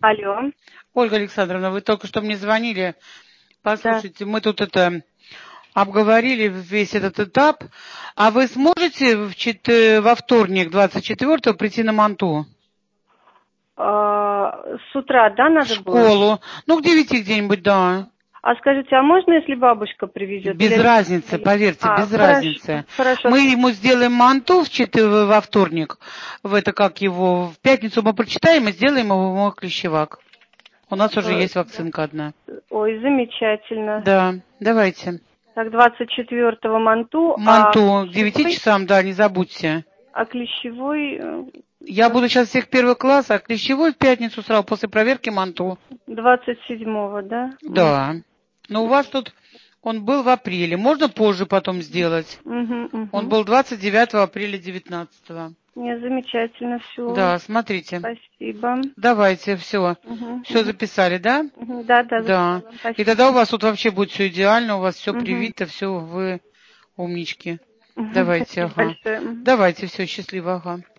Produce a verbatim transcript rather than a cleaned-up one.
Алло. Ольга Александровна, вы только что мне звонили. Послушайте, да. Мы тут это обговорили весь этот этап. А вы сможете в чет... во вторник, двадцать четвёртого, прийти на Манту? А, с утра, да, надо в школу. было? Ну, к девяти где-нибудь, да. А скажите, а можно, если бабушка привезет? Без Или... разницы, поверьте, а, без хорошо, разницы. Хорошо. Мы ему сделаем манту в чет... во вторник. В это как его. В пятницу мы прочитаем и сделаем его клещевак. У нас уже есть вакцинка одна. Ой, замечательно. Да, давайте. Так, двадцать четвёртого Манту. Манту, а к девяти часам, да, не забудьте. А клещевой... Я буду сейчас всех первый класс, а клещевой в пятницу сразу после проверки Манту. двадцать седьмого, да? Да. Но у вас тут он был в апреле. Можно позже потом сделать? Угу, угу. Он был двадцать девятого апреля девятнадцатого. Не, замечательно, все. Да, смотрите. Спасибо. Давайте, все. Угу, Все угу. записали, да? Угу, да, да. Да. И тогда у вас тут вообще будет все идеально, у вас все угу. привито, все, вы умнички. Угу. Давайте, Спасибо ага. большое. Давайте, все, счастливо, ага.